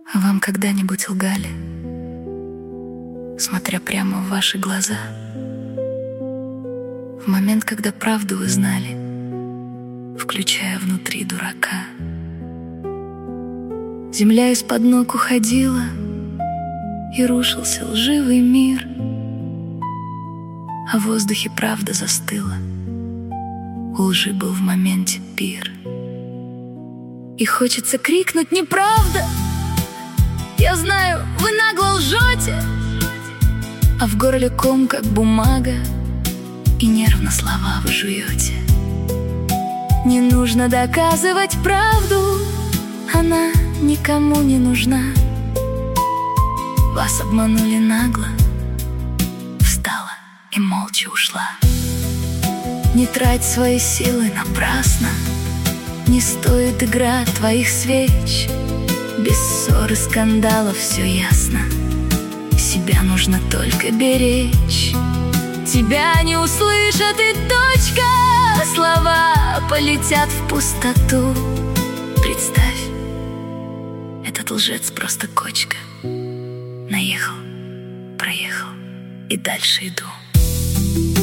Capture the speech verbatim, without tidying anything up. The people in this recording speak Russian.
А вам когда-нибудь лгали, смотря прямо в ваши глаза? В момент, когда правду вы знали, включая внутри дурака. Земля из-под ног уходила, и рушился лживый мир, а в воздухе правда застыла. У лжи был в моменте пир. И хочется крикнуть: неправда! Я знаю, вы нагло лжете, а в горле ком, как бумага, и нервно слова вы жуете. Не нужно доказывать правду, она никому не нужна. Вас обманули нагло, встала и молча ушла. Не трать свои силы напрасно, не стоит игра твоих свеч. Без ссор и скандалов все ясно, себя нужно только беречь. Тебя не услышат и точка, слова полетят в пустоту. Представь, этот лжец просто кочка. Наехал, проехал и дальше иду.